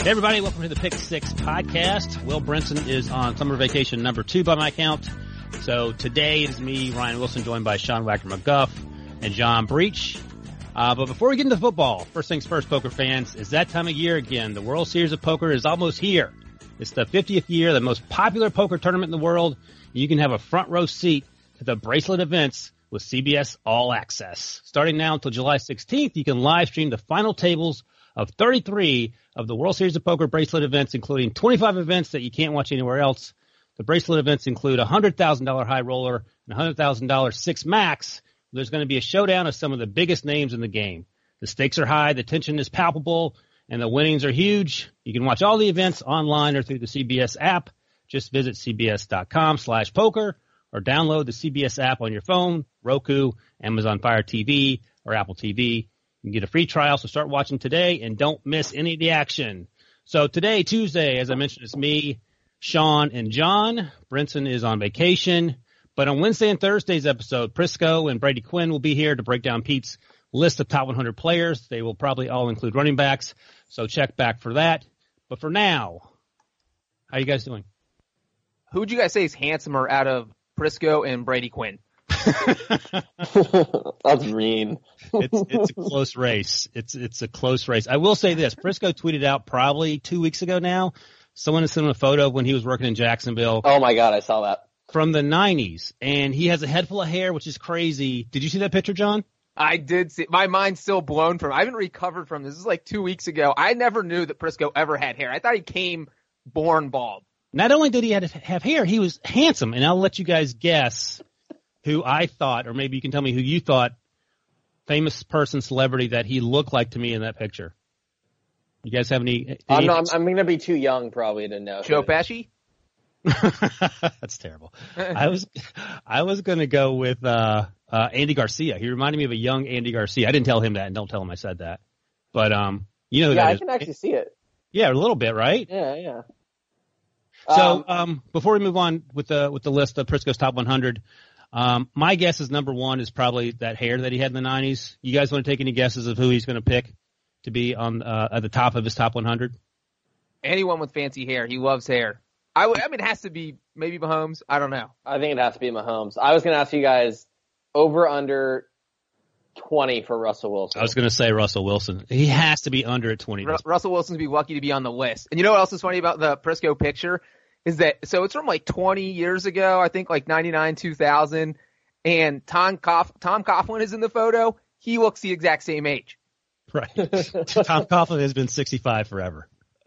Hey everybody, welcome to the Pick Six podcast. Will Brinson is on summer vacation number 2 by my count. So today it is me, Ryan Wilson, joined by Sean Wagner McGuff and John Breach. But before we get into football, first things first, poker fans, it's that time of year again. The World Series of Poker is almost here. It's the 50th year, the most popular poker tournament in the world. You can have a front row seat to the bracelet events with CBS All Access. Starting now until July 16th, you can live stream the final tables of 33 of the World Series of Poker bracelet events, including 25 events that you can't watch anywhere else. The bracelet events include a $100,000 high roller and a $100,000 six max. There's going to be a showdown of some of the biggest names in the game. The stakes are high, the tension is palpable, and the winnings are huge. You can watch all the events online or through the CBS app. Just visit cbs.com/poker or download the CBS app on your phone, Roku, Amazon Fire TV, or Apple TV. You can get a free trial, so start watching today and don't miss any of the action. So today, Tuesday, as I mentioned, it's me, Sean, and John. Brinson is on vacation. But on Wednesday and Thursday's episode, Prisco and Brady Quinn will be here to break down Pete's list of top 100 players. They will probably all include running backs, so check back for that. But for now, how you guys doing? Who would you guys say is handsomer out of Prisco and Brady Quinn? That's mean. It's a close race. It's a close race. I will say this. Prisco tweeted out probably 2 weeks ago now. Someone has sent him a photo of when he was working in Jacksonville. Oh my God, I saw that. From the 90s. And he has a head full of hair, which is crazy. Did you see that picture, John? I did see. My mind's still blown from. I haven't recovered from this. This is like 2 weeks ago. I never knew that Prisco ever had hair. I thought he came born bald. Not only did he have hair, he was handsome. And I'll let you guys guess who I thought, or maybe you can tell me who you thought, famous person, celebrity that he looked like to me in that picture. You guys have any? I'm going to be too young probably to know. Joe Pesci? That's terrible. I was going to go with Andy Garcia. He reminded me of a young Andy Garcia. I didn't tell him that, and don't tell him I said that. But you know who that I is. can actually see it. Yeah, a little bit, right? Yeah. So before we move on with the list of Prisco's top 100, my guess is number one is probably that hair that he had in the 90s. You guys want to take any guesses of who he's going to pick to be on at the top of his top 100? Anyone with fancy hair. He loves hair. I mean, it has to be maybe Mahomes. I don't know. I think it has to be Mahomes. I was going to ask you guys over under 20 for Russell Wilson. I was going to say Russell Wilson. He has to be under at 20. Russell Wilson's be lucky to be on the list. And you know what else is funny about the Prisco picture? Is that, so it's from like 20 years ago, I think like 99, 2000, and Tom Coughlin is in the photo. He looks the exact same age. Right. Tom Coughlin has been 65 forever.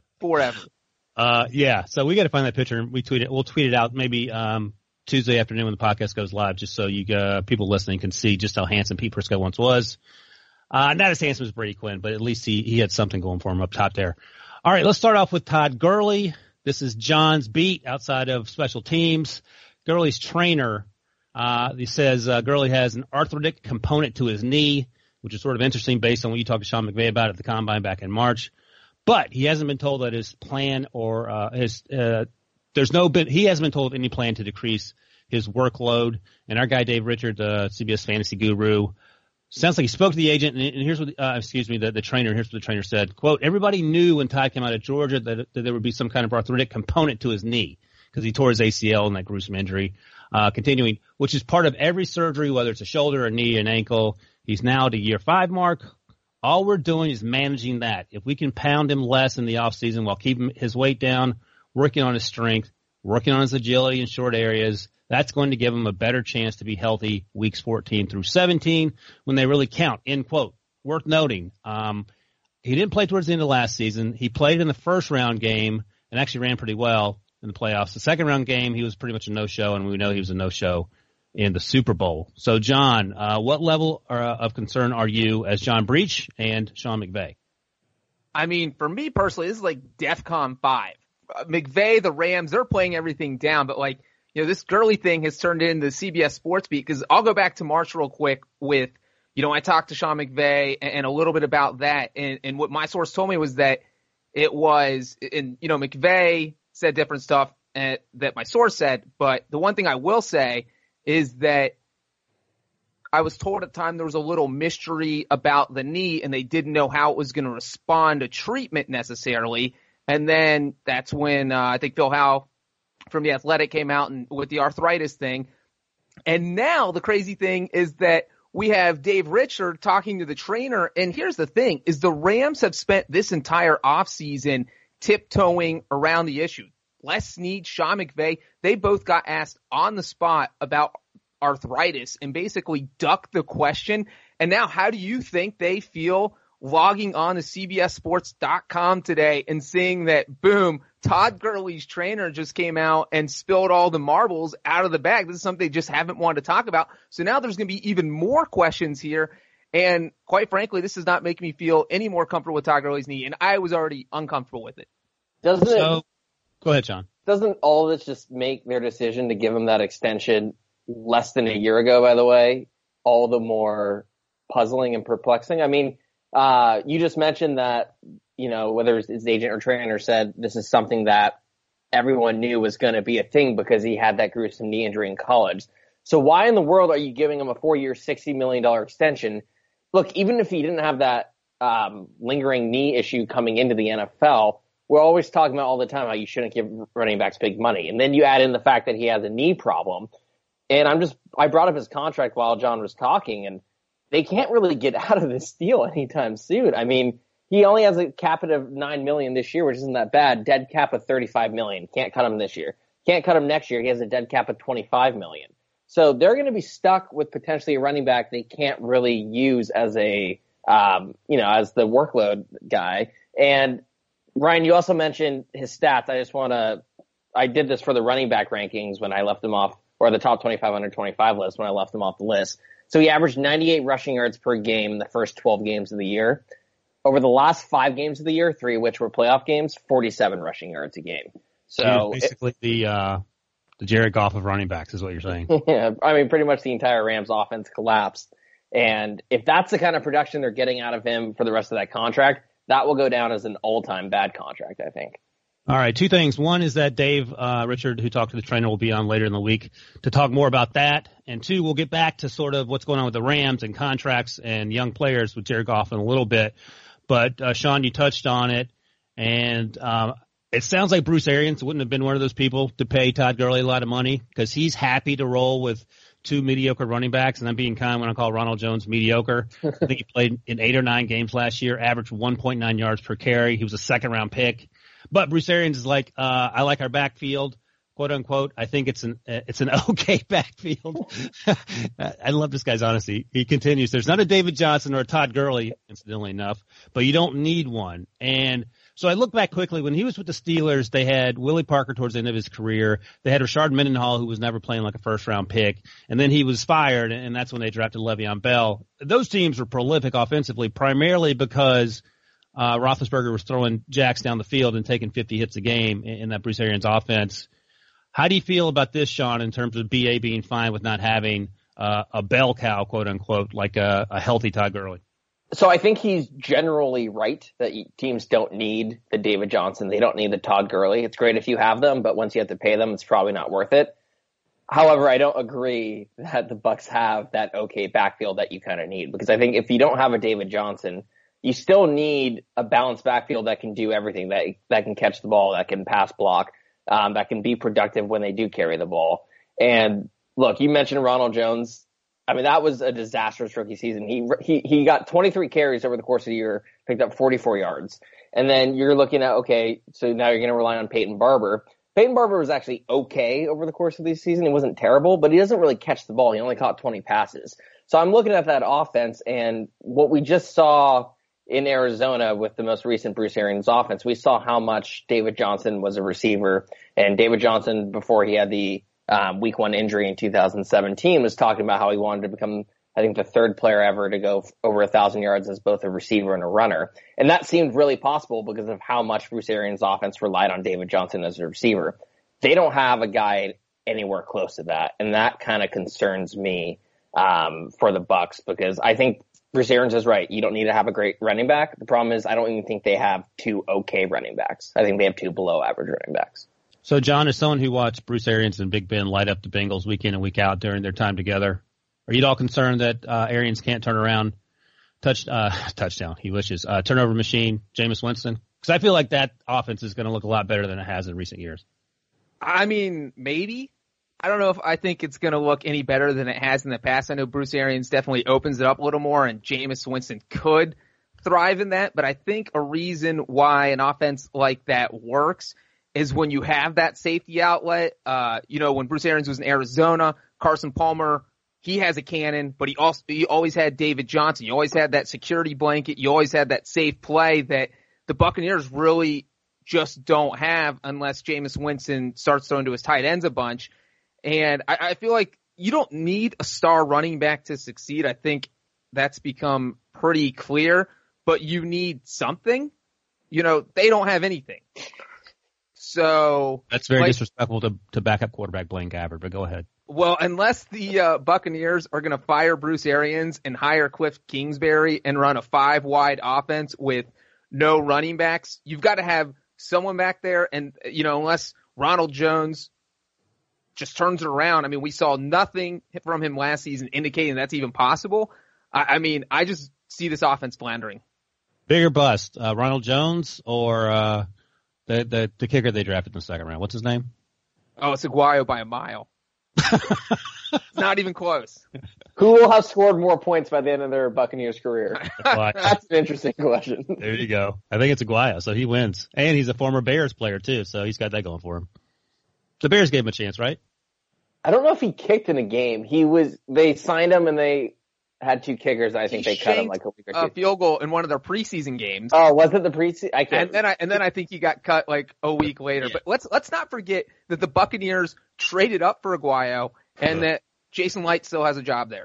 Yeah, so we got to find that picture and we'll tweet it out maybe Tuesday afternoon when the podcast goes live, just so you people listening can see just how handsome Pete Prisco once was. Not as handsome as Brady Quinn, but at least he had something going for him up top there. All right, let's start off with Todd Gurley. This is John's beat outside of special teams. Gurley's trainer, he says Gurley has an arthritic component to his knee, which is sort of interesting based on what you talked to Sean McVay about at the Combine back in March. But he hasn't been told that his plan or he hasn't been told of any plan to decrease his workload. And our guy Dave Richard, the CBS fantasy guru, sounds like he spoke to the agent, and here's what the trainer. Here's what the trainer said. Quote, everybody knew when Todd came out of Georgia that there would be some kind of arthritic component to his knee because he tore his ACL in that gruesome injury. Continuing, which is part of every surgery, whether it's a shoulder, a knee, an ankle. He's now at the year 5 mark. All we're doing is managing that. If we can pound him less in the offseason while keeping his weight down, working on his strength, working on his agility in short areas, that's going to give him a better chance to be healthy weeks 14 through 17 when they really count, end quote. Worth noting, he didn't play towards the end of last season. He played in the first round game and actually ran pretty well in the playoffs. The second round game, he was pretty much a no-show, and we know he was a no-show in the Super Bowl. So, John, what level of concern are you as John Breach and Sean McVay? I mean, for me personally, this is like DEFCON 5. McVay, the Rams, they're playing everything down, but like, you know, this Gurley thing has turned into CBS Sports Beat, because I'll go back to March real quick with, you know, I talked to Sean McVay and a little bit about that, and what my source told me was that it was, and, you know, McVay said different stuff that my source said, but the one thing I will say is that I was told at the time there was a little mystery about the knee and they didn't know how it was going to respond to treatment necessarily. And then that's when I think Phil Howe from The Athletic came out and with the arthritis thing. And now the crazy thing is that we have Dave Richard talking to the trainer. And here's the thing, is the Rams have spent this entire offseason tiptoeing around the issue. Les Snead, Sean McVay, they both got asked on the spot about arthritis and basically ducked the question. And now how do you think they feel logging on to CBSSports.com today and seeing that, boom, Todd Gurley's trainer just came out and spilled all the marbles out of the bag? This is something they just haven't wanted to talk about. So now there's going to be even more questions here. And quite frankly, this is not making me feel any more comfortable with Todd Gurley's knee. And I was already uncomfortable with it. Go ahead, John. Doesn't all this just make their decision to give him that extension less than a year ago, by the way, all the more puzzling and perplexing? I mean, you just mentioned that, whether his agent or trainer said this is something that everyone knew was going to be a thing because he had that gruesome knee injury in college. So why in the world are you giving him a 4-year, $60 million extension? Look, even if he didn't have that lingering knee issue coming into the NFL, we're always talking about all the time how you shouldn't give running backs big money. And then you add in the fact that he has a knee problem. And I brought up his contract while John was talking, and they can't really get out of this deal anytime soon. I mean, he only has a cap of $9 million this year, which isn't that bad. Dead cap of $35 million. Can't cut him this year. Can't cut him next year. He has a dead cap of $25 million. So they're going to be stuck with potentially a running back they can't really use as as the workload guy. And Ryan, you also mentioned his stats. I did this for the running back rankings when I left him off, or the top 25 under 25 list when I left him off the list. So he averaged 98 rushing yards per game in the first 12 games of the year. Over the last 5 games of the year, 3 of which were playoff games, 47 rushing yards a game. So basically the Jared Goff of running backs is what you're saying. Yeah, I mean, pretty much the entire Rams offense collapsed. And if that's the kind of production they're getting out of him for the rest of that contract, that will go down as an all-time bad contract, I think. All right, 2 things. One is that Dave Richard, who talked to the trainer, will be on later in the week to talk more about that. And 2, we'll get back to sort of what's going on with the Rams and contracts and young players with Jared Goff in a little bit. But, Sean, you touched on it. And it sounds like Bruce Arians wouldn't have been one of those people to pay Todd Gurley a lot of money because he's happy to roll with 2 mediocre running backs, and I'm being kind when I call Ronald Jones mediocre. I think he played in 8 or 9 games last year, averaged 1.9 yards per carry. He was a second-round pick. But Bruce Arians is like, I like our backfield, quote unquote. I think it's an okay backfield. I love this guy's honesty. He continues. There's not a David Johnson or a Todd Gurley, incidentally enough, but you don't need one. And so I look back quickly. When he was with the Steelers, they had Willie Parker towards the end of his career. They had Rashard Mendenhall, who was never playing like a first-round pick. And then he was fired, and that's when they drafted Le'Veon Bell. Those teams were prolific offensively, primarily because Roethlisberger was throwing jacks down the field and taking 50 hits a game in that Bruce Arians offense. How do you feel about this, Sean, in terms of BA being fine with not having a bell cow, quote unquote, like a healthy Todd Gurley? So I think he's generally right that teams don't need the David Johnson. They don't need the Todd Gurley. It's great if you have them, but once you have to pay them, it's probably not worth it. However, I don't agree that the Bucs have that okay backfield that you kind of need, because I think if you don't have a David Johnson, you still need a balanced backfield that can do everything, that can catch the ball, that can pass block, that can be productive when they do carry the ball. And look, you mentioned Ronald Jones. I mean, that was a disastrous rookie season. He got 23 carries over the course of the year, picked up 44 yards. And then you're looking at, okay, so now you're going to rely on Peyton Barber. Peyton Barber was actually okay over the course of the season. He wasn't terrible, but he doesn't really catch the ball. He only caught 20 passes. So I'm looking at that offense, and what we just saw in Arizona with the most recent Bruce Arians offense, we saw how much David Johnson was a receiver. And David Johnson, before he had the week 1 injury in 2017, was talking about how he wanted to become, I think, the 3rd player ever to go over 1,000 yards as both a receiver and a runner. And that seemed really possible because of how much Bruce Arians' offense relied on David Johnson as a receiver. They don't have a guy anywhere close to that. And that kind of concerns me for the Bucs, because I think Bruce Arians is right. You don't need to have a great running back. The problem is I don't even think they have 2 okay running backs. I think they have 2 below average running backs. So, John, as someone who watched Bruce Arians and Big Ben light up the Bengals week in and week out during their time together, are you at all concerned that Arians can't turn around touchdown? He wishes turnover machine, Jameis Winston. Because I feel like that offense is going to look a lot better than it has in recent years. I mean, maybe. I don't know if I think it's going to look any better than it has in the past. I know Bruce Arians definitely opens it up a little more, and Jameis Winston could thrive in that. But I think a reason why an offense like that works is when you have that safety outlet. When Bruce Arians was in Arizona, Carson Palmer, he has a cannon, but he always had David Johnson. You always had that security blanket. You always had that safe play that the Buccaneers really just don't have unless Jameis Winston starts throwing to his tight ends a bunch. And I feel like you don't need a star running back to succeed. I think that's become pretty clear, but you need something. They don't have anything. So that's very disrespectful to backup quarterback Blaine Gabbert, but go ahead. Well, unless the Buccaneers are going to fire Bruce Arians and hire Cliff Kingsbury and run a 5-wide offense with no running backs, you've got to have someone back there. And, unless Ronald Jones just turns it around. I mean, we saw nothing from him last season indicating that's even possible. I just see this offense floundering. Big or bust, Ronald Jones or the kicker they drafted in the second round? What's his name? Oh, it's Aguayo by a mile. Not even close. Who will have scored more points by the end of their Buccaneers career? That's an interesting question. There you go. I think it's Aguayo, so he wins. And he's a former Bears player, too, so he's got that going for him. The Bears gave him a chance, right? I don't know if he kicked in a game. They signed him and they had 2 kickers. I think they cut him like a week or 2. A field goal in one of their preseason games. Oh, was it the preseason? I can't. And then I think he got cut like a week later. Yeah. But let's not forget that the Buccaneers traded up for Aguayo and that Jason Light still has a job there.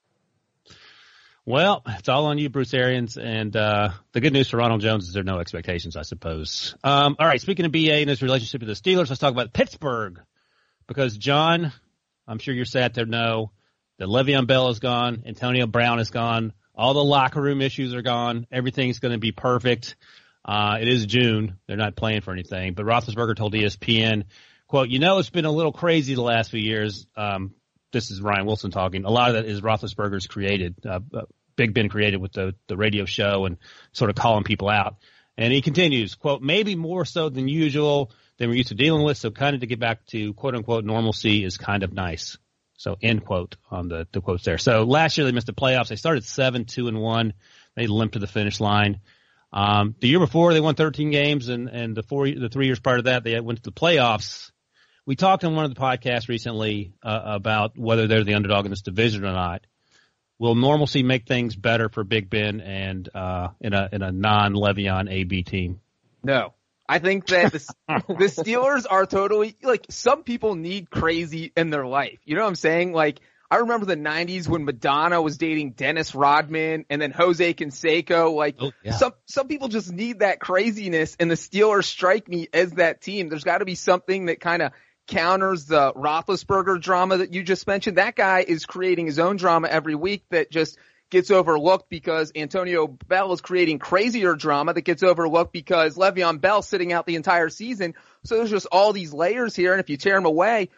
Well, it's all on you, Bruce Arians, and the good news for Ronald Jones is there are no expectations, I suppose. All right, speaking of BA and his relationship to the Steelers, let's talk about Pittsburgh. Because, John, I'm sure you're sad to know that Le'Veon Bell is gone, Antonio Brown is gone, all the locker room issues are gone, everything's going to be perfect. It is June. They're not playing for anything. But Roethlisberger told ESPN, quote, it's been a little crazy the last few years. This is Ryan Wilson talking. A lot of that is Roethlisberger's created. Big Ben created with the radio show and sort of calling people out. And he continues, quote, maybe more so than usual than we're used to dealing with. So kind of to get back to quote unquote normalcy is kind of nice. So end quote on the quotes there. So last year they missed the playoffs. They started 7-2-1. They limped to the finish line. The year before they won 13 games and the 3 years prior to that they went to the playoffs. We talked on one of the podcasts recently about whether they're the underdog in this division or not. Will normalcy make things better for Big Ben and in a non-Le'Veon AB team? No. I think that the Steelers are totally some people need crazy in their life. You know what I'm saying? I remember the 90s when Madonna was dating Dennis Rodman and then Jose Canseco. Some people just need that craziness, and the Steelers strike me as that team. There's got to be something that kind of counters the Roethlisberger drama that you just mentioned. That guy is creating his own drama every week that just gets overlooked because Antonio Bell is creating crazier drama that gets overlooked because Le'Veon Bell sitting out the entire season. So there's just all these layers here, and if you tear them away,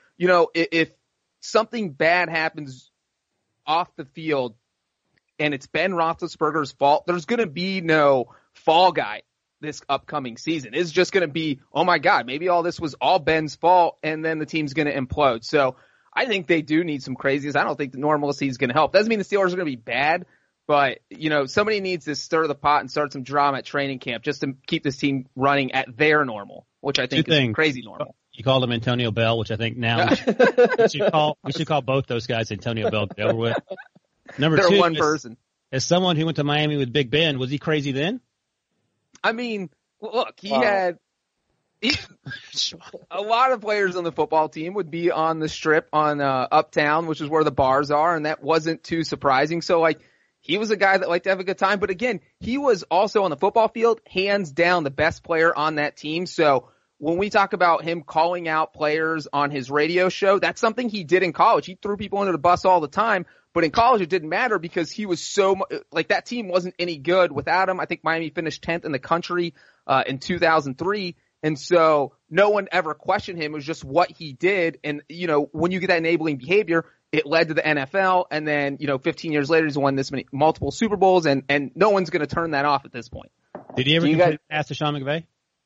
if something bad happens off the field and it's Ben Roethlisberger's fault, there's going to be no fall guy this upcoming season. It's just going to be, oh my God, maybe all this was all Ben's fault, and then the team's going to implode. So I think they do need some crazies. I don't think the normalcy is going to help. Doesn't mean the Steelers are going to be bad, but, somebody needs to stir the pot and start some drama at training camp just to keep this team running at their normal, which I think is crazy normal. You called him Antonio Bell, which I think now we should call both those guys Antonio Bell to get over with. Number They're 2, one person. As someone who went to Miami with Big Ben, was he crazy then? I mean, look, he had a lot of players on the football team would be on the strip on Uptown, which is where the bars are, and that wasn't too surprising. So, he was a guy that liked to have a good time. But again, he was also on the football field, hands down the best player on that team. So when we talk about him calling out players on his radio show, that's something he did in college. He threw people under the bus all the time. But in college, it didn't matter because he was that team wasn't any good without him. I think Miami finished 10th in the country in 2003. And so no one ever questioned him. It was just what he did. And, when you get that enabling behavior, it led to the NFL. And then, 15 years later, he's won multiple Super Bowls, and no one's going to turn that off at this point. Did he ever complete a pass to Sean McVay?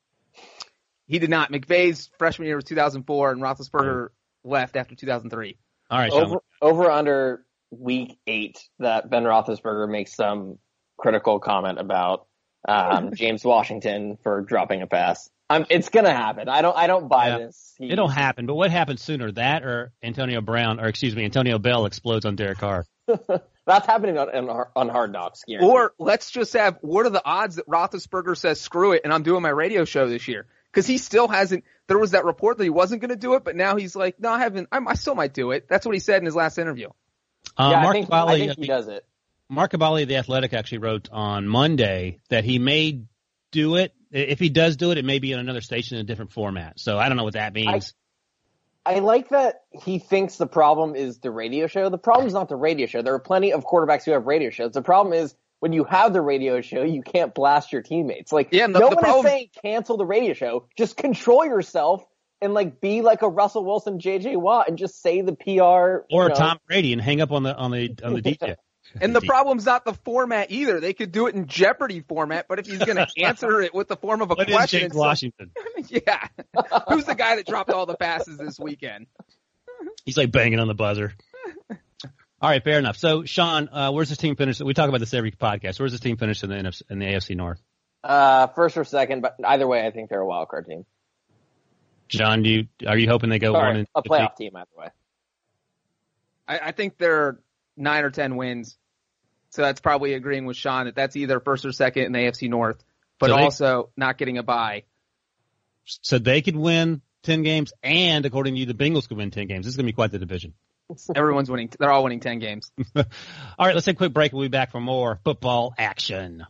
He did not. McVay's freshman year was 2004, and Roethlisberger left after 2003. All right, Sean. Over under week 8 that Ben Roethlisberger makes some critical comment about James Washington for dropping a pass. It's gonna happen. I don't buy this. It'll happen. But what happens sooner, that or Antonio Bell explodes on Derek Carr? That's happening on Hard Knocks. Guaranteed. Or let's just have, what are the odds that Roethlisberger says screw it and I'm doing my radio show this year? Because he still hasn't. There was that report that he wasn't going to do it, but now he's like, no, I still might do it. That's what he said in his last interview. I think he does it. Mark Cavalli of The Athletic actually wrote on Monday that he may do it. If he does do it, it may be in another station in a different format. So I don't know what that means. I like that he thinks the problem is the radio show. The problem is not the radio show. There are plenty of quarterbacks who have radio shows. The problem is when you have the radio show, you can't blast your teammates. Like, no one is saying cancel the radio show. Just control yourself and like be like a Russell Wilson, J.J. Watt, and just say the PR or Tom Brady and hang up on the DJ. And the problem's not the format either. They could do it in Jeopardy format, but if he's going to answer it with the form of a question, is James Washington? Yeah, who's the guy that dropped all the passes this weekend? He's like banging on the buzzer. All right, fair enough. So, Sean, where's this team finish? We talk about this every podcast. Where's this team finish in the AFC North? First or second, but either way, I think they're a wild card team. John, are you hoping they go a playoff team either way? I think they're 9 or 10 wins. So that's probably agreeing with Sean that that's either first or second in the AFC North, but also not getting a bye. So they could win 10 games, and according to you, the Bengals could win 10 games. This is going to be quite the division. Everyone's winning. They're all winning 10 games. All right, let's take a quick break. We'll be back for more football action.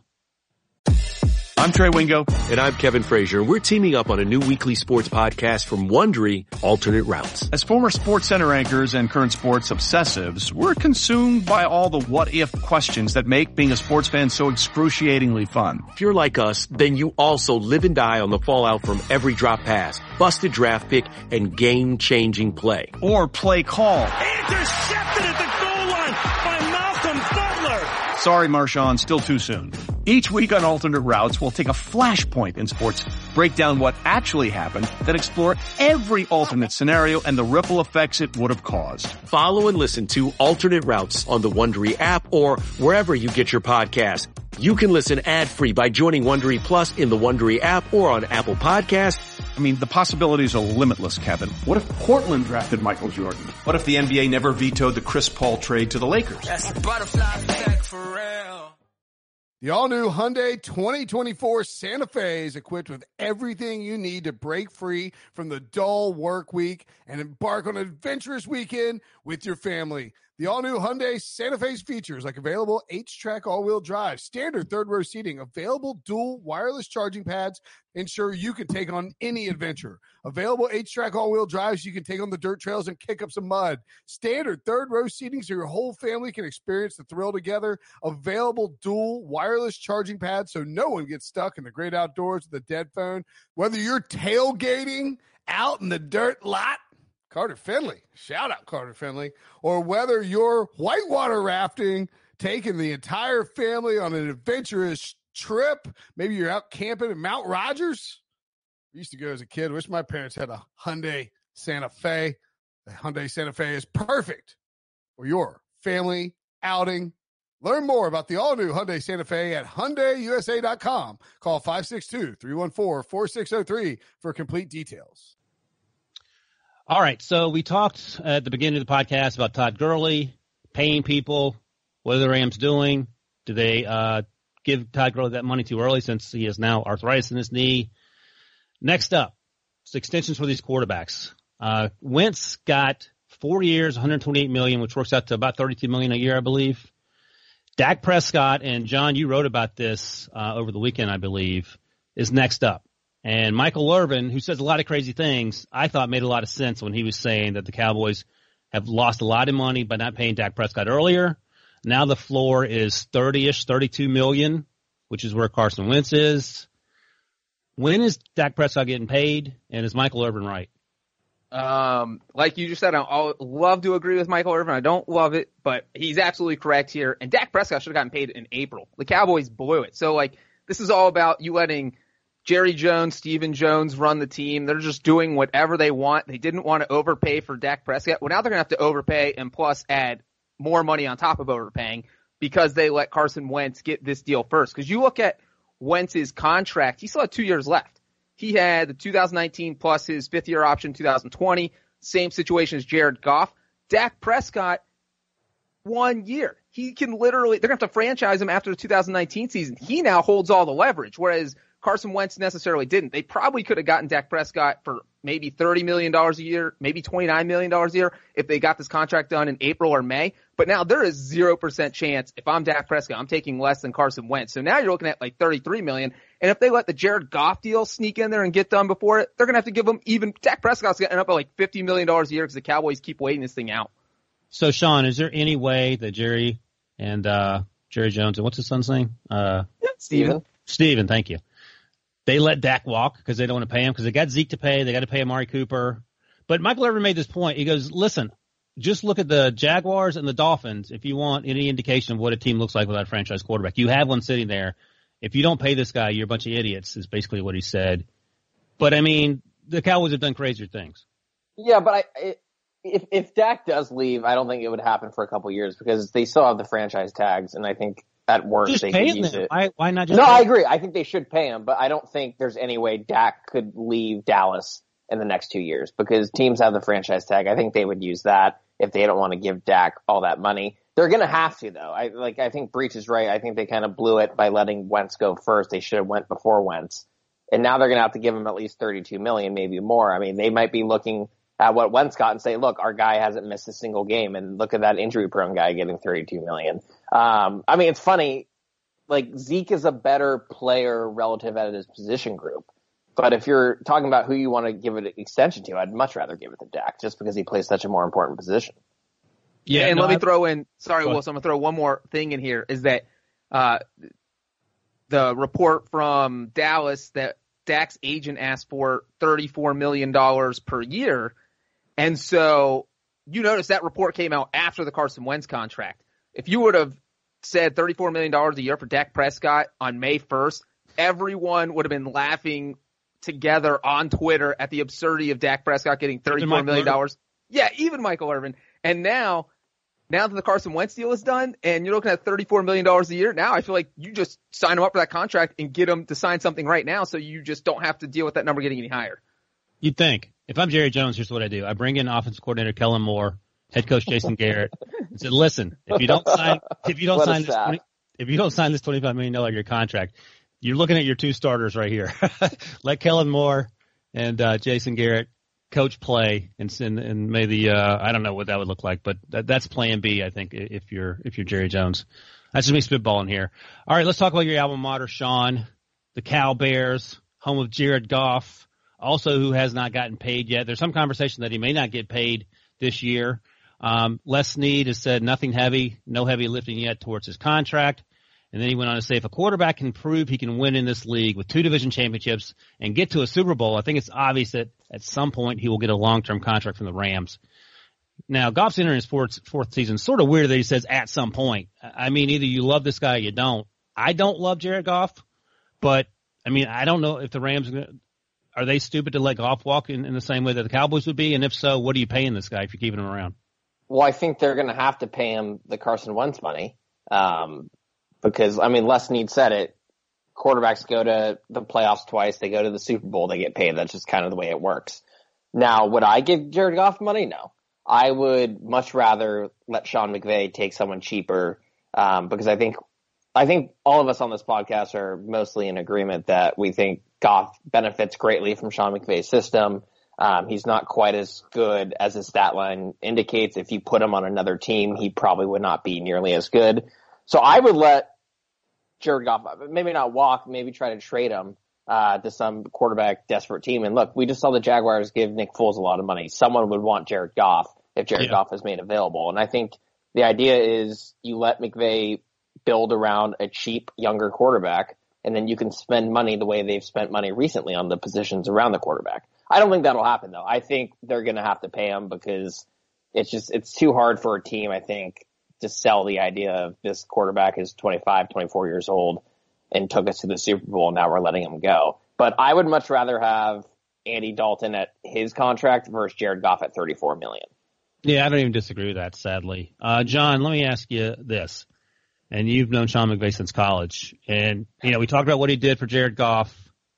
I'm Trey Wingo. And I'm Kevin Frazier. We're teaming up on a new weekly sports podcast from Wondery, Alternate Routes. As former Sports Center anchors and current sports obsessives, we're consumed by all the what-if questions that make being a sports fan so excruciatingly fun. If you're like us, then you also live and die on the fallout from every drop pass, busted draft pick, and game-changing play. Or play call. Intercepted at the goal line by Malcolm Butler. Sorry, Marshawn, still too soon. Each week on Alternate Routes, we'll take a flashpoint in sports, break down what actually happened, then explore every alternate scenario and the ripple effects it would have caused. Follow and listen to Alternate Routes on the Wondery app or wherever you get your podcasts. You can listen ad-free by joining Wondery Plus in the Wondery app or on Apple Podcasts. I mean, the possibilities are limitless, Kevin. What if Portland drafted Michael Jordan? What if the NBA never vetoed the Chris Paul trade to the Lakers? That's the butterfly effect for real. The all-new Hyundai 2024 Santa Fe is equipped with everything you need to break free from the dull work week and embark on an adventurous weekend with your family. The all-new Hyundai Santa Fe's features like available H-Track all-wheel drive, standard third-row seating, available dual wireless charging pads, ensure you can take on any adventure. Available H-Track all-wheel drives you can take on the dirt trails and kick up some mud. Standard third-row seating so your whole family can experience the thrill together. Available dual wireless charging pads so no one gets stuck in the great outdoors with a dead phone. Whether you're tailgating out in the dirt lot, Carter Finley, shout out Carter Finley, or whether you're whitewater rafting, taking the entire family on an adventurous trip, maybe you're out camping in Mount Rogers. I used to go as a kid. Wish my parents had a Hyundai Santa Fe. The Hyundai Santa Fe is perfect for your family outing. Learn more about the all-new Hyundai Santa Fe at HyundaiUSA.com. Call 562-314-4603 for complete details. All right, so we talked at the beginning of the podcast about Todd Gurley paying people. What are the Rams doing? Do they give Todd Gurley that money too early since he has now arthritis in his knee? Next up, it's extensions for these quarterbacks. Wentz got 4 years, $128 million, which works out to about $32 million a year, I believe. Dak Prescott, and John, you wrote about this over the weekend, I believe, is next up. And Michael Irvin, who says a lot of crazy things, I thought made a lot of sense when he was saying that the Cowboys have lost a lot of money by not paying Dak Prescott earlier. Now the floor is 30-ish, $32 million, which is where Carson Wentz is. When is Dak Prescott getting paid, and is Michael Irvin right? Like you just said, I love to agree with Michael Irvin. I don't love it, but he's absolutely correct here. And Dak Prescott should have gotten paid in April. The Cowboys blew it. So, like, This is all about you letting Jerry Jones, Stephen Jones run the team. They're just doing whatever they want. They didn't want to overpay for Dak Prescott. Well, now they're going to have to overpay and plus add more money on top of overpaying because they let Carson Wentz get this deal first. Because you look at Wentz's contract, he still had 2 years left. He had the 2019 plus his fifth-year option 2020. Same situation as Jared Goff. Dak Prescott, 1 year. He can literally – they're going to have to franchise him after the 2019 season. He now holds all the leverage, whereas Carson Wentz necessarily didn't. They probably could have gotten Dak Prescott for maybe $30 million a year, maybe $29 million a year if they got this contract done in April or May. But now there is 0% chance if I'm Dak Prescott, I'm taking less than Carson Wentz. So now you're looking at like $33 million. And if they let the Jared Goff deal sneak in there and get done before it, they're going to have to give him even – Dak Prescott's going to end up at like $50 million a year because the Cowboys keep waiting this thing out. So, Sean, is there any way that Jerry and Jerry Jones and what's his son's name? Steven, thank you. They let Dak walk because they don't want to pay him because they got Zeke to pay. They got to pay Amari Cooper. But Michael Irvin made this point. He goes, listen, just look at the Jaguars and the Dolphins if you want any indication of what a team looks like without a franchise quarterback. You have one sitting there. If you don't pay this guy, you're a bunch of idiots is basically what he said. But, I mean, the Cowboys have done crazier things. Yeah, but if Dak does leave, I don't think it would happen for a couple years because they still have the franchise tags, and I think at worst just they could use them. it. Why not just No, pay I them? agree. I think they should pay him, but I don't think there's any way Dak could leave Dallas in the next 2 years because teams have the franchise tag. I think they would use that if they don't want to give Dak all that money. They're going to have to, though. I think Breach is right. I think they kind of blew it by letting Wentz go first. They should have went before Wentz. And now they're going to have to give him at least $32 million, maybe more. I mean, they might be looking at what Wentz got and say, look, our guy hasn't missed a single game, and look at that injury-prone guy getting $32 million. I mean, it's funny. Like, Zeke is a better player relative at his position group. But if you're talking about who you want to give it an extension to, I'd much rather give it to Dak just because he plays such a more important position. Yeah, and let me throw in, sorry, Wilson, I'm going to throw one more thing in here, is that the report from Dallas that Dak's agent asked for $34 million per year. And so you notice that report came out after the Carson Wentz contract. If you would have said $34 million a year for Dak Prescott on May 1st, everyone would have been laughing together on Twitter at the absurdity of Dak Prescott getting $34 million. Yeah, even Michael Irvin. And now that the Carson Wentz deal is done and you're looking at $34 million a year, now I feel like you just sign him up for that contract and get him to sign something right now so you just don't have to deal with that number getting any higher. You'd think. If I'm Jerry Jones, here's what I do. I bring in offensive coordinator Kellen Moore, head coach Jason Garrett, and said, listen, if you don't sign this $25 million year contract, you're looking at your two starters right here. Let Kellen Moore and Jason Garrett coach play and maybe I don't know what that would look like, but that's plan B, I think, if you're Jerry Jones. That's just me spitballing here. All right, let's talk about your alma mater, Sean, the Cow Bears, home of Jared Goff, also who has not gotten paid yet. There's some conversation that he may not get paid this year. Les Snead has said nothing heavy, no heavy lifting yet towards his contract. And then he went on to say, if a quarterback can prove he can win in this league with 2 division championships and get to a Super Bowl, I think it's obvious that at some point he will get a long-term contract from the Rams. Now, Goff's entering his fourth season. Sort of weird that he says at some point. I mean, either you love this guy or you don't. I don't love Jared Goff, but, I mean, I don't know if the Rams are they stupid to let Goff walk in the same way that the Cowboys would be? And if so, what are you paying this guy if you're keeping him around? Well, I think they're going to have to pay him the Carson Wentz money. Because, I mean, Les Snead said it, quarterbacks go to the playoffs twice, they go to the Super Bowl, they get paid. That's just kind of the way it works. Now, would I give Jared Goff money? No. I would much rather let Sean McVay take someone cheaper, because I think all of us on this podcast are mostly in agreement that we think Goff benefits greatly from Sean McVay's system. He's not quite as good as his stat line indicates. If you put him on another team, he probably would not be nearly as good. So I would let Jared Goff, maybe not walk, maybe try to trade him to some quarterback desperate team. And look, we just saw the Jaguars give Nick Foles a lot of money. Someone would want Jared Goff if Jared Goff is made available. And I think the idea is you let McVay build around a cheap, younger quarterback, and then you can spend money the way they've spent money recently on the positions around the quarterback. I don't think that'll happen, though. I think they're going to have to pay him because it's too hard for a team, I think, to sell the idea of this quarterback is 25, 24 years old and took us to the Super Bowl. Now we're letting him go. But I would much rather have Andy Dalton at his contract versus Jared Goff at $34 million. Yeah, I don't even disagree with that, sadly. John, let me ask you this. And you've known Sean McVay since college. And, we talked about what he did for Jared Goff.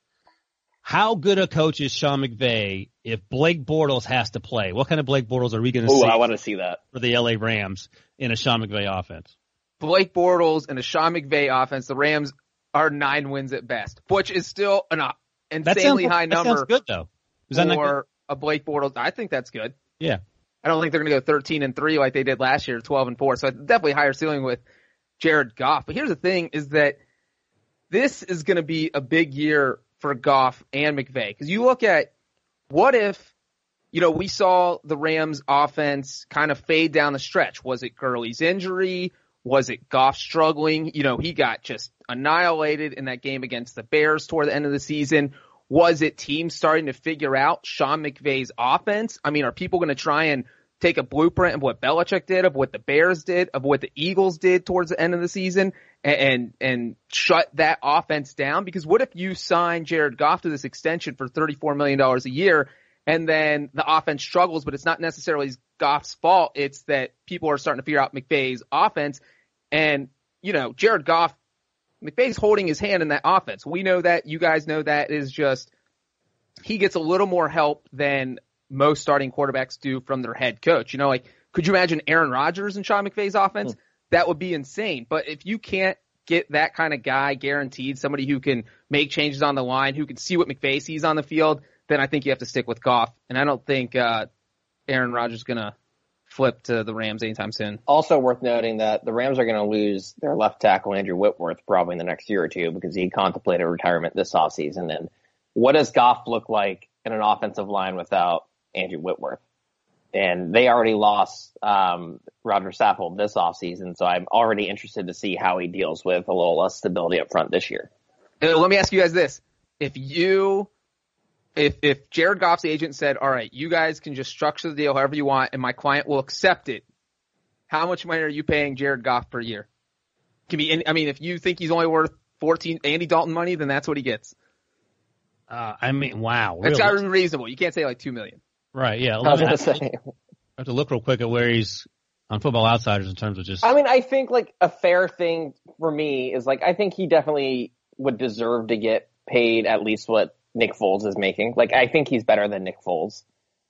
How good a coach is Sean McVay if Blake Bortles has to play? What kind of Blake Bortles are we going to see? I want to see that. For the LA Rams in a Sean McVay offense? Blake Bortles and a Sean McVay offense, the Rams are 9 wins at best, which is still an insanely high number. That sounds good, though. Is that for a Blake Bortles? I think that's good. Yeah. I don't think they're going to go 13-3 like they did last year, 12-4. So definitely higher ceiling with Jared Goff. But here's the thing is that this is going to be a big year for Goff and McVay. Because you look at what if, we saw the Rams offense kind of fade down the stretch. Was it Gurley's injury? Was it Goff struggling? He got just annihilated in that game against the Bears toward the end of the season. Was it teams starting to figure out Sean McVay's offense? I mean, are people going to try and take a blueprint of what Belichick did, of what the Bears did, of what the Eagles did towards the end of the season and shut that offense down? Because what if you sign Jared Goff to this extension for $34 million a year and then the offense struggles, but it's not necessarily Goff's fault. It's that people are starting to figure out McVay's offense. And, Jared Goff, McVay's holding his hand in that offense. We know that. You guys know that is just he gets a little more help than most starting quarterbacks do from their head coach. Could you imagine Aaron Rodgers in Sean McVay's offense? That would be insane. But if you can't get that kind of guy guaranteed, somebody who can make changes on the line, who can see what McVay sees on the field, then I think you have to stick with Goff. And I don't think Aaron Rodgers is going to flip to the Rams anytime soon. Also worth noting that the Rams are going to lose their left tackle, Andrew Whitworth, probably in the next year or two because he contemplated retirement this offseason. And what does Goff look like in an offensive line without Andrew Whitworth? And they already lost Roger Saffold this offseason, so I'm already interested to see how he deals with a little less stability up front this year. Let me ask you guys this. If Jared Goff's agent said, all right, you guys can just structure the deal however you want and my client will accept it, how much money are you paying Jared Goff per year? If you think he's only worth 14 Andy Dalton money, then that's what he gets. Wow. That's got to be reasonable. You can't say like $2 million. Right, yeah. I was going to say. I have to look real quick at where he's on Football Outsiders in terms of just. I think a fair thing for me is I think he definitely would deserve to get paid at least what Nick Foles is making. I think he's better than Nick Foles.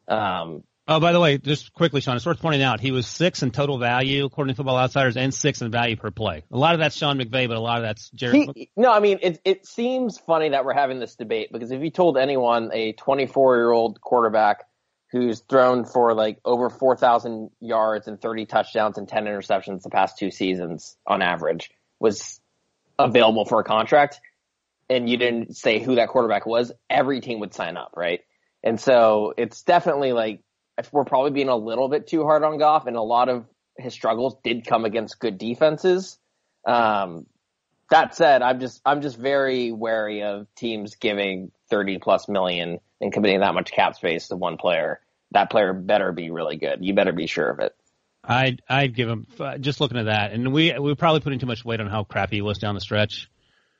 By the way, just quickly, Sean, it's worth pointing out he was 6 in total value according to Football Outsiders and 6 in value per play. A lot of that's Sean McVay, but a lot of that's Jared. It seems funny that we're having this debate because if you told anyone a 24-year-old quarterback who's thrown for over 4,000 yards and 30 touchdowns and 10 interceptions the past 2 seasons on average was available for a contract, and you didn't say who that quarterback was, every team would sign up, right? And so it's definitely we're probably being a little bit too hard on Goff, and a lot of his struggles did come against good defenses. That said, I'm just very wary of teams giving $30+ million and committing that much cap space to one player. That player better be really good. You better be sure of it. I'd give him just looking at that, and we're probably putting too much weight on how crappy he was down the stretch.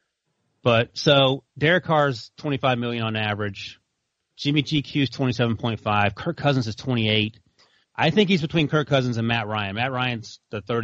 But so Derek Carr's $25 million on average. Jimmy GQ's 27.5. Kirk Cousins is 28. I think he's between Kirk Cousins and Matt Ryan. Matt Ryan's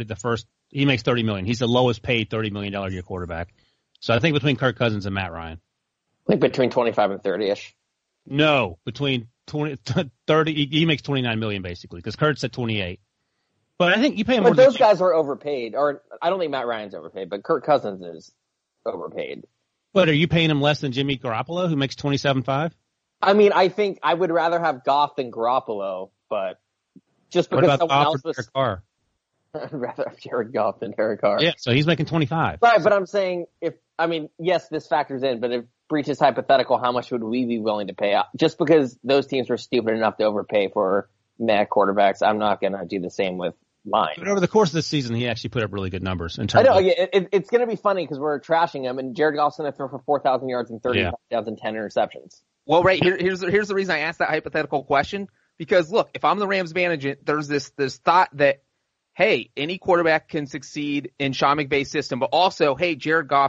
he makes $30 million. He's the lowest paid $30 million a year quarterback. So I think between Kirk Cousins and Matt Ryan. Between 25 and 30-ish. No, between 20, 30. He makes $29 million basically because Kurt's at 28. But I think you pay him more. But those guys are overpaid. Or I don't think Matt Ryan's overpaid, but Kirk Cousins is overpaid. But are you paying him less than Jimmy Garoppolo, who makes $27.5? I think I would rather have Goff than Garoppolo, but just because someone else was. I'd rather have Jared Goff than Derek Carr. Yeah, so he's making 25. Right, but I'm saying yes, this factors in, but if Breach is hypothetical, how much would we be willing to pay out? Just because those teams were stupid enough to overpay for meh quarterbacks, I'm not going to do the same with mine. But over the course of this season, he actually put up really good numbers. In terms it's going to be funny because we're trashing him, and Jared Goff's going to throw for 4,000 yards and 30 touchdowns and 10 interceptions. Well, right, here's the reason I asked that hypothetical question. Because, look, if I'm the Rams manager, there's this thought that, hey, any quarterback can succeed in Sean McVay's system, but also, hey, Jared Goff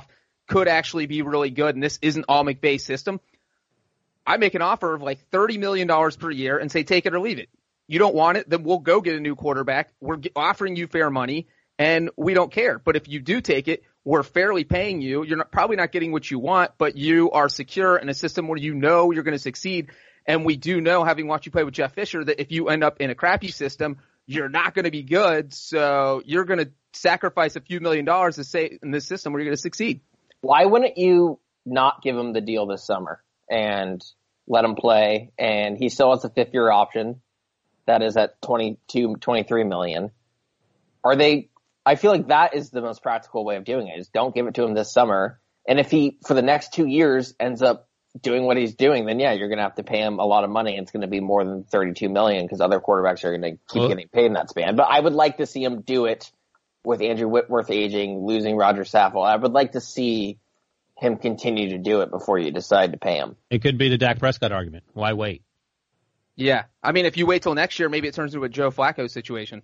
could actually be really good, and this isn't all McVay's system, I make an offer of like $30 million per year and say, take it or leave it. You don't want it, then we'll go get a new quarterback. We're offering you fair money, and we don't care. But if you do take it, we're fairly paying you. You're probably not getting what you want, but you are secure in a system where you know you're going to succeed. And we do know, having watched you play with Jeff Fisher, that if you end up in a crappy system, you're not going to be good. So you're going to sacrifice a few $1 million to stay in this system where you're going to succeed. Why wouldn't you not give him the deal this summer and let him play? And he still has a 5th-year option that is at $23 million. I feel like that is the most practical way of doing it, is don't give it to him this summer. And if he, for the next 2 years, ends up doing what he's doing, then yeah, you're going to have to pay him a lot of money. And it's going to be more than $32 million because other quarterbacks are going to keep getting paid in that span. But I would like to see him do it with Andrew Whitworth aging, losing Roger Saffold. I would like to see him continue to do it before you decide to pay him. It could be the Dak Prescott argument. Why wait? Yeah. I mean, if you wait till next year, maybe it turns into a Joe Flacco situation.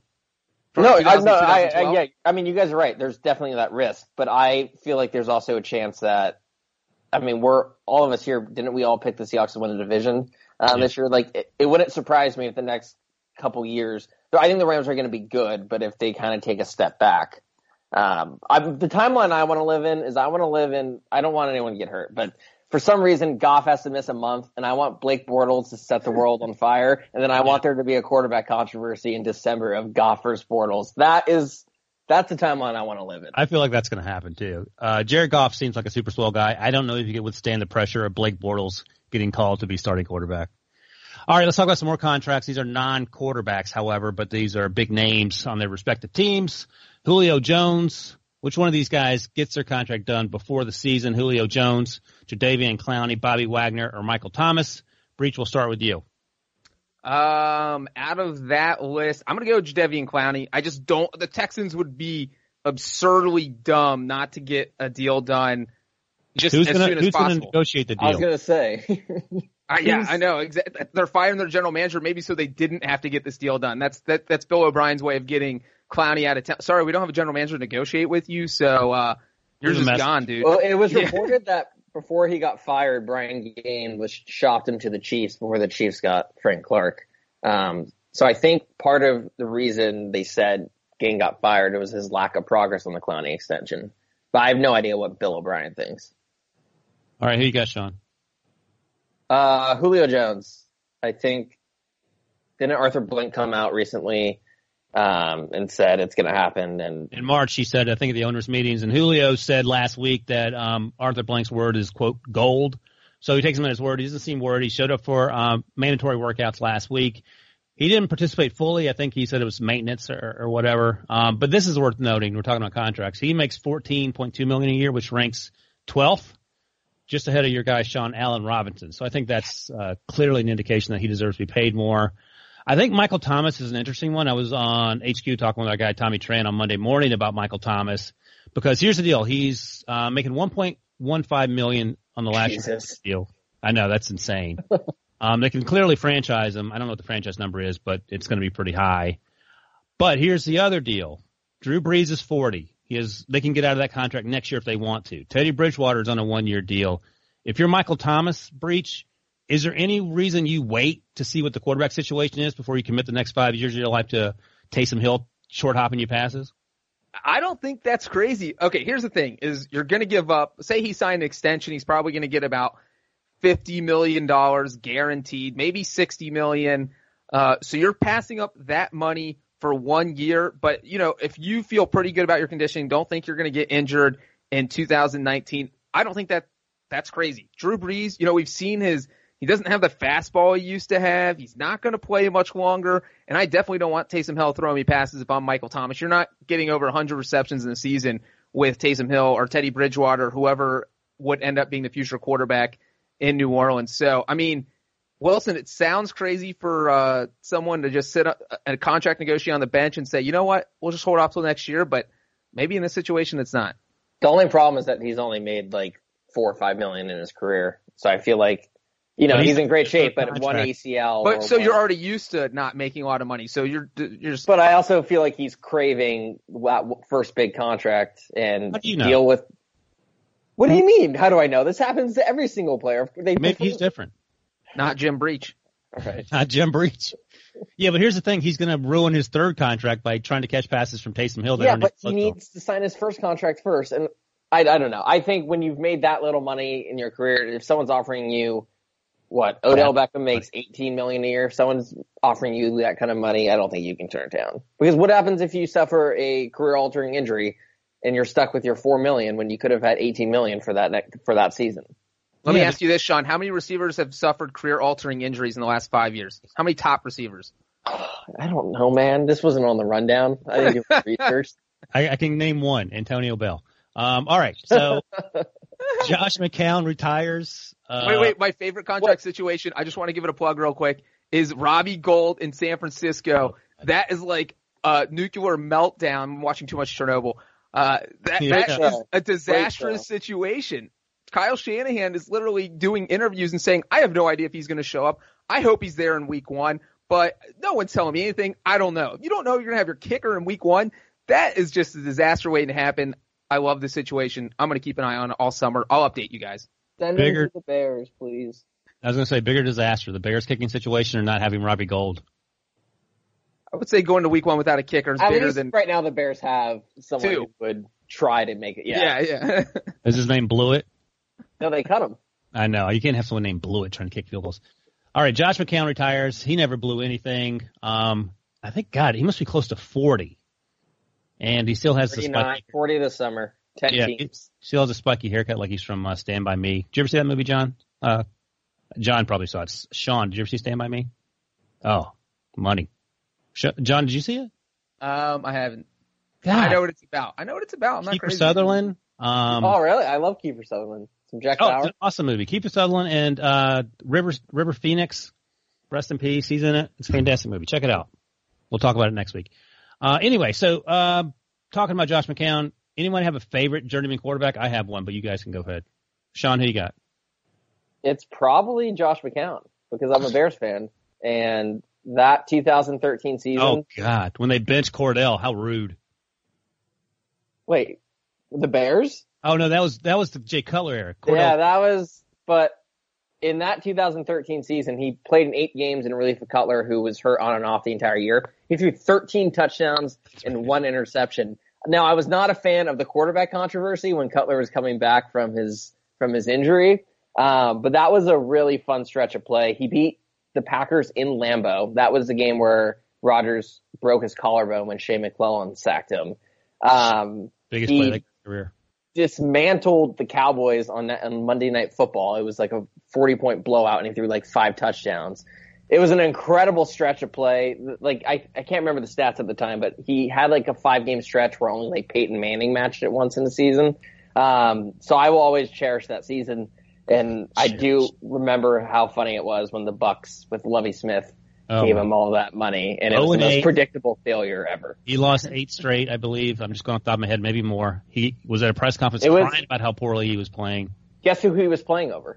I mean, you guys are right. There's definitely that risk, but I feel like there's also a chance that, I mean, we're all of us here. Didn't we all pick the Seahawks to win the division this year? Like, it wouldn't surprise me if the next couple years. I think the Rams are going to be good, but if they kind of take a step back, the timeline I want to live in is I don't want anyone to get hurt, but for some reason, Goff has to miss a month, and I want Blake Bortles to set the world on fire, and then I want there to be a quarterback controversy in December of Goff versus Bortles. That's the timeline I want to live in. I feel like that's going to happen too. Jared Goff seems like a super swell guy. I don't know if he can withstand the pressure of Blake Bortles getting called to be starting quarterback. All right, let's talk about some more contracts. These are non-quarterbacks, however, but these are big names on their respective teams. Julio Jones. Which one of these guys gets their contract done before the season? Julio Jones, Jadeveon Clowney, Bobby Wagner, or Michael Thomas? Breach, we'll start with you. Out of that list, I'm going to go Jadeveon Clowney. I just don't – the Texans would be absurdly dumb not to get a deal done just as soon as possible. Who's going to negotiate the deal? I was going to say. Yeah, I know. They're firing their general manager maybe so they didn't have to get this deal done. That's Bill O'Brien's way of getting Clowney out of town. Sorry, we don't have a general manager to negotiate with you, so you're just gone, dude. Well, it was reported that before he got fired, Brian Gaine shopped him to the Chiefs before the Chiefs got Frank Clark. So I think part of the reason they said Gaine got fired was his lack of progress on the Clowney extension. But I have no idea what Bill O'Brien thinks. All right, who you got, Sean? Julio Jones. I think, didn't Arthur Blank come out recently and said it's going to happen? And in March, he said, I think at the owners' meetings, and Julio said last week that Arthur Blank's word is, quote, gold. So he takes him at his word. He doesn't seem worried. He showed up for mandatory workouts last week. He didn't participate fully. I think he said it was maintenance or whatever. But this is worth noting. We're talking about contracts. He makes $14.2 million a year, which ranks 12th, just ahead of your guy, Sean Allen Robinson. So I think that's clearly an indication that he deserves to be paid more. I think Michael Thomas is an interesting one. I was on HQ talking with our guy, Tommy Tran, on Monday morning about Michael Thomas, because here's the deal. He's making $1.15 million on the last year's deal. I know, that's insane. They can clearly franchise him. I don't know what the franchise number is, but it's going to be pretty high. But here's the other deal. Drew Brees is 40. They can get out of that contract next year if they want to. Teddy Bridgewater is on a 1-year deal. If you're Michael Thomas, Breach, is there any reason you wait to see what the quarterback situation is before you commit the next 5 years of your life to Taysom Hill short hopping you passes? I don't think that's crazy. Okay, here's the thing, is you're going to give up, say he signed an extension, he's probably going to get about $50 million guaranteed, maybe $60 million. So you're passing up that money for 1 year. But, you know, if you feel pretty good about your conditioning, don't think you're going to get injured in 2019, I don't think that's crazy. Drew Brees, you know, we've seen he doesn't have the fastball he used to have. He's not going to play much longer. And I definitely don't want Taysom Hill throwing me passes if I'm Michael Thomas. You're not getting over 100 receptions in a season with Taysom Hill or Teddy Bridgewater, whoever would end up being the future quarterback in New Orleans. So, I mean, Wilson, it sounds crazy for someone to just sit a contract negotiate on the bench and say, you know what, we'll just hold off till next year. But maybe in this situation, it's not. The only problem is that he's only made like $4 or $5 million in his career. So I feel like, you know, he's in great shape, but one ACL. But so you're already used to not making a lot of money. So you're just. But I also feel like he's craving that first big contract and deal with. What do you mean? How do I know? This happens to every single player. Maybe he's different. Not Jim Breach. Right. Not Jim Breach. Yeah, but here's the thing. He's going to ruin his third contract by trying to catch passes from Taysom Hill. Yeah, but he needs to sign his first contract first. And I don't know. I think when you've made that little money in your career, if someone's offering you Odell Beckham makes $18 million a year. If someone's offering you that kind of money, I don't think you can turn it down. Because what happens if you suffer a career-altering injury and you're stuck with your $4 million when you could have had $18 million for that season? Let me ask you this, Sean. How many receivers have suffered career-altering injuries in the last 5 years? How many top receivers? I don't know, man. This wasn't on the rundown. I didn't do my research. I can name one, Antonio Bell. All right, so Josh McCown retires. Wait. My favorite contract situation, I just want to give it a plug real quick, is Robbie Gould in San Francisco. That is like a nuclear meltdown. I'm watching too much Chernobyl. That is a disastrous situation. Kyle Shanahan is literally doing interviews and saying, I have no idea if he's going to show up. I hope he's there in week 1, but no one's telling me anything. I don't know. If you don't know you're going to have your kicker in week 1, that is just a disaster waiting to happen. I love this situation. I'm going to keep an eye on it all summer. I'll update you guys. Send him to the Bears, please. I was going to say bigger disaster, the Bears kicking situation or not having Robbie Gould. I would say going to week 1 without a kicker is bigger than right now the Bears have someone who would try to make it. Yeah. Is his name Blewett? No, they cut him. I know. You can't have someone named Blewett trying to kick field goals. All right, Josh McCown retires. He never blew anything. I think, God, he must be close to 40. And he still has the spiky 40 this summer. 10 teams. He still has a spiky haircut like he's from Stand By Me. Did you ever see that movie, John? John probably saw it. Sean, did you ever see Stand By Me? Oh, money. John, did you see it? I haven't. God. I know what it's about. I'm not Kiefer crazy. Sutherland. Oh, really? I love Kiefer Sutherland. Some Jack Bauer. It's an awesome movie. Kiefer Sutherland and River Phoenix. Rest in peace. He's in it. It's a fantastic movie. Check it out. We'll talk about it next week. Anyway, so talking about Josh McCown, anyone have a favorite journeyman quarterback? I have one, but you guys can go ahead. Sean, who you got? It's probably Josh McCown because I'm a Bears fan. And that 2013 season. Oh, God. When they benched Cordell, how rude. Wait, the Bears? Oh, no, that was the Jay Cutler era. Cordell. Yeah, that was, but in that 2013 season, he played in 8 games in relief of Cutler, who was hurt on and off the entire year. He threw 13 touchdowns and 1 interception. Now, I was not a fan of the quarterback controversy when Cutler was coming back from his injury, but that was a really fun stretch of play. He beat the Packers in Lambeau. That was the game where Rodgers broke his collarbone when Shea McClellan sacked him. Biggest play of his career. Dismantled the Cowboys on Monday Night Football. It was like a 40-point blowout, and he threw like 5 touchdowns. It was an incredible stretch of play. Like I can't remember the stats at the time, but he had like a 5-game stretch where only like Peyton Manning matched it once in the season. So I will always cherish that season. And I do remember how funny it was when the Bucs with Lovie Smith gave him all that money, and it was the most predictable failure ever. He lost 8 straight, I believe. I'm just going off the top of my head, maybe more. He was at a press conference crying about how poorly he was playing. Guess who he was playing over?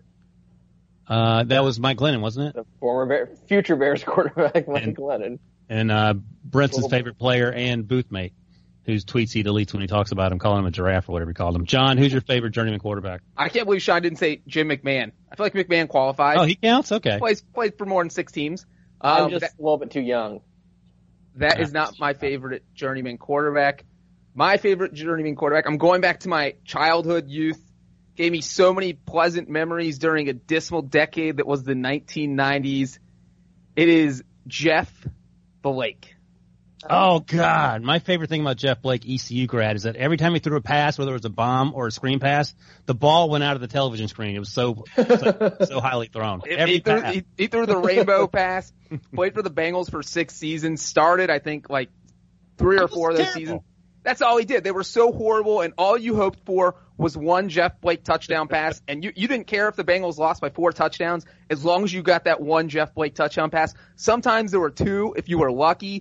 That was Mike Glennon, wasn't it? The former future Bears quarterback, Mike Glennon. And Brentson's favorite player and booth mate, whose tweets he deletes when he talks about him, calling him a giraffe or whatever he called him. John, who's your favorite journeyman quarterback? I can't believe Sean didn't say Jim McMahon. I feel like McMahon qualifies. Oh, he counts? Okay. Played for more than 6 teams. I'm just a little bit too young. That is not my favorite journeyman quarterback. My favorite journeyman quarterback, I'm going back to my childhood youth. Gave me so many pleasant memories during a dismal decade that was the 1990s. It is Jeff Blake. Oh, God. My favorite thing about Jeff Blake, ECU grad, is that every time he threw a pass, whether it was a bomb or a screen pass, the ball went out of the television screen. It was so highly thrown. He threw the rainbow pass, played for the Bengals for 6 seasons, started, I think, like 3 or 4 of those seasons. That's all he did. They were so horrible, and all you hoped for was one Jeff Blake touchdown pass, and you didn't care if the Bengals lost by 4 touchdowns as long as you got that one Jeff Blake touchdown pass. Sometimes there were 2 if you were lucky.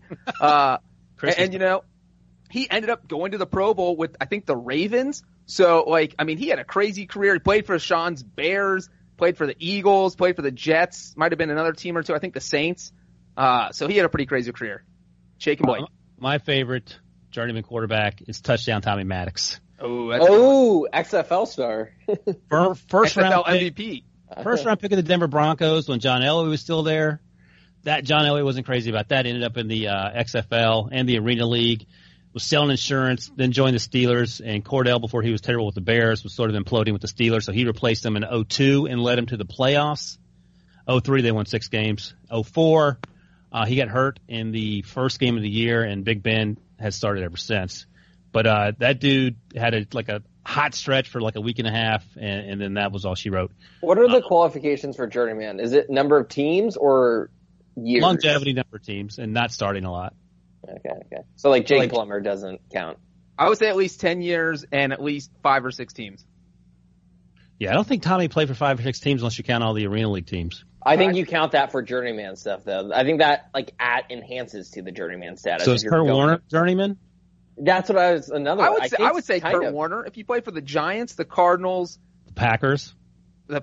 And you know, he ended up going to the Pro Bowl with, I think, the Ravens. So, he had a crazy career. He played for Sean's Bears, played for the Eagles, played for the Jets, might have been another team or 2, I think the Saints. So he had a pretty crazy career. Shake and Blake. My favorite journeyman quarterback is touchdown Tommy Maddox. XFL star. First XFL round MVP. First round pick of the Denver Broncos when John Elway was still there. That John Elway wasn't crazy about that. Ended up in the XFL and the Arena League. Was selling insurance, then joined the Steelers. And Cordell, before he was terrible with the Bears, was sort of imploding with the Steelers. So he replaced them in 2002 and led them to the playoffs. 2003 they won 6 games. 2004 he got hurt in the first game of the year, and Big Ben has started ever since. But that dude had a hot stretch for like a week and a half, and then that was all she wrote. What are the qualifications for journeyman? Is it number of teams or years? Longevity, number of teams, and not starting a lot. Okay. So like Jake Plummer doesn't count. I would say at least 10 years and at least 5 or 6 teams. Yeah, I don't think Tommy played for 5 or 6 teams unless you count all the Arena League teams. I think you count that for journeyman stuff, though. I think that enhances to the journeyman status. So is Kurt Warner journeyman? That's what I was. I would say Kurt Warner. If you play for the Giants, the Cardinals, the Packers, the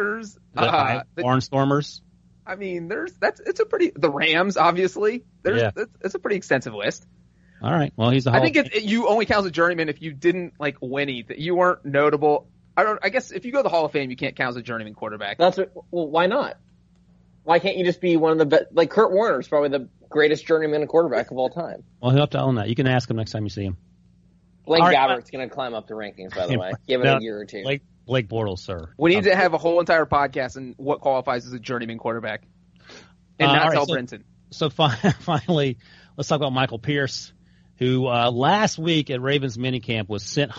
Barnstormers. I mean, the Rams, obviously. It's a pretty extensive list. All right. Well, he's a I think you only count as a journeyman if you didn't win anything. You weren't notable. I guess if you go to the Hall of Fame, you can't count as a journeyman quarterback. Well, why not? Why can't you just be one of the best? Like Kurt Warner is probably the greatest journeyman quarterback of all time. Well, he'll have to own that. You can ask him next time you see him. Blaine Gabbert's going to climb up the rankings, by the way. Give it a year or two. Blake Bortles, sir. We need to have a whole entire podcast on what qualifies as a journeyman quarterback. And not tell Brinson. So finally, let's talk about Michael Pierce, who last week at Ravens minicamp was sent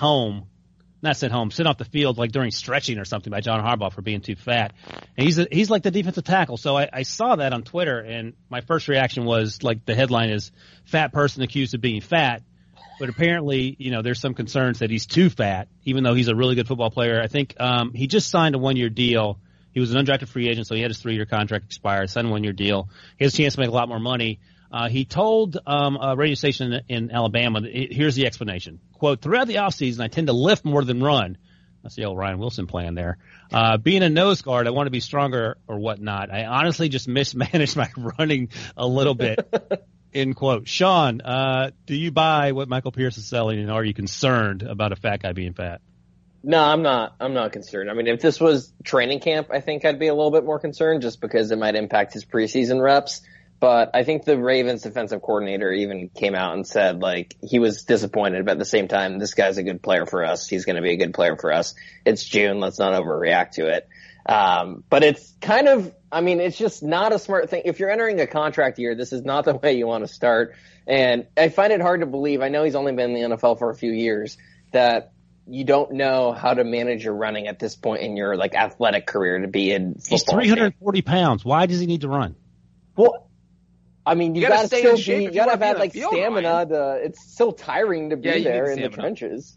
off the field during stretching or something by John Harbaugh for being too fat. And he's like the defensive tackle. So I saw that on Twitter, and my first reaction was the headline is "Fat Person Accused of Being Fat." But apparently, there's some concerns that he's too fat, even though he's a really good football player. I think he just signed a 1-year deal. He was an undrafted free agent, so he had his 3-year contract expire, signed a 1-year deal. He has a chance to make a lot more money. He told a radio station in Alabama, here's the explanation. Quote, throughout the offseason, I tend to lift more than run. That's the old Ryan Wilson plan there. Being a nose guard, I want to be stronger or whatnot. I honestly just mismanaged my running a little bit. End quote. Sean, do you buy what Michael Pierce is selling, and are you concerned about a fat guy being fat? No, I'm not. I'm not concerned. I mean, if this was training camp, I think I'd be a little bit more concerned just because it might impact his preseason reps. But I think the Ravens defensive coordinator even came out and said, he was disappointed, but at the same time, this guy's a good player for us. He's going to be a good player for us. It's June. Let's not overreact to it. But it's it's just not a smart thing. If you're entering a contract year, this is not the way you want to start. And I find it hard to believe, I know he's only been in the NFL for a few years, that you don't know how to manage your running at this point in your athletic career to be in football. He's 340 pounds. Why does he need to run? Well, I mean, you gotta stay in shape. You gotta have stamina. It's so tiring to be there in the trenches.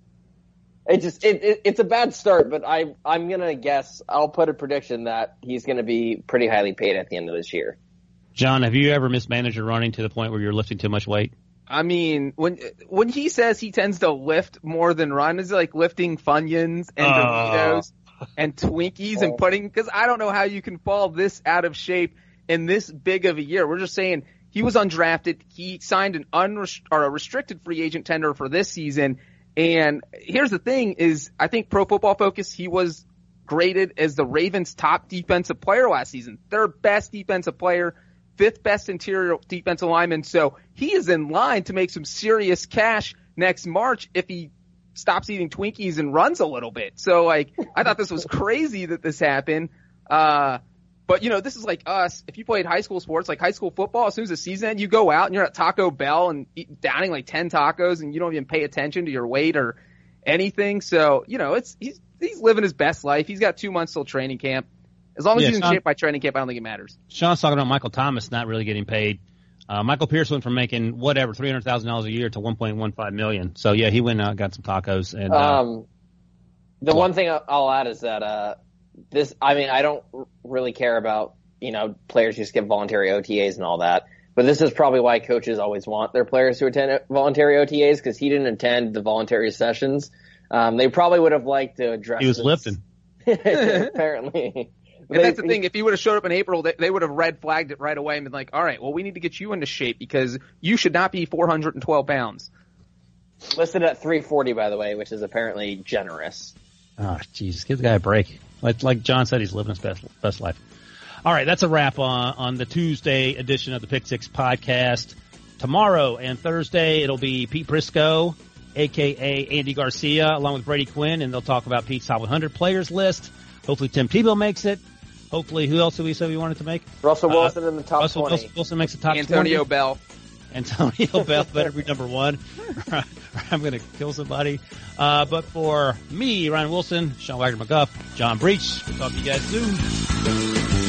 It's a bad start, but I'm gonna guess, I'll put a prediction that he's gonna be pretty highly paid at the end of this year. John, have you ever mismanaged your running to the point where you're lifting too much weight? I mean, when he says he tends to lift more than run, is it lifting Funyuns and Doritos and Twinkies and because I don't know how you can fall this out of shape in this big of a year. We're just saying he was undrafted. He signed a restricted free agent tender for this season. And here's the thing is, I think Pro Football Focus, he was graded as the Ravens' top defensive player last season. Their best defensive player, 5th best interior defensive lineman. So he is in line to make some serious cash next March if he stops eating Twinkies and runs a little bit. So I thought this was crazy that this happened. But this is like us. If you played high school sports, like high school football, as soon as the season ends, you go out and you're at Taco Bell and downing 10 tacos and you don't even pay attention to your weight or anything. So, he's living his best life. He's got 2 months till training camp. As long as he's in shape by training camp, I don't think it matters. Sean's talking about Michael Thomas not really getting paid. Michael Pierce went from making $300,000 a year to $1.15 million. So yeah, he went out and got some tacos. And one thing I'll add is that I don't really care about players just get voluntary OTAs and all that. But this is probably why coaches always want their players to attend voluntary OTAs, because he didn't attend the voluntary sessions. They probably would have liked to address. He was lifting. Apparently. And that's the thing. If he would have showed up in April, they would have red flagged it right away and been like, all right, well, we need to get you into shape because you should not be 412 pounds. Listed at 340, by the way, which is apparently generous. Oh, Jesus, give the guy a break. Like John said, he's living his best life. All right, that's a wrap on the Tuesday edition of the Pick Six podcast. Tomorrow and Thursday, it'll be Pete Prisco, a.k.a. Andy Garcia, along with Brady Quinn, and they'll talk about Pete's top 100 players list. Hopefully Tim Tebow makes it. Hopefully, who else did we say we wanted to make? Russell Wilson in the top 20. Wilson makes the top 20. Antonio Bell. Antonio Bell better be number one. I'm going to kill somebody. But for me, Ryan Wilson, Sean Wagner-McGuff, John Breach, we'll talk to you guys soon.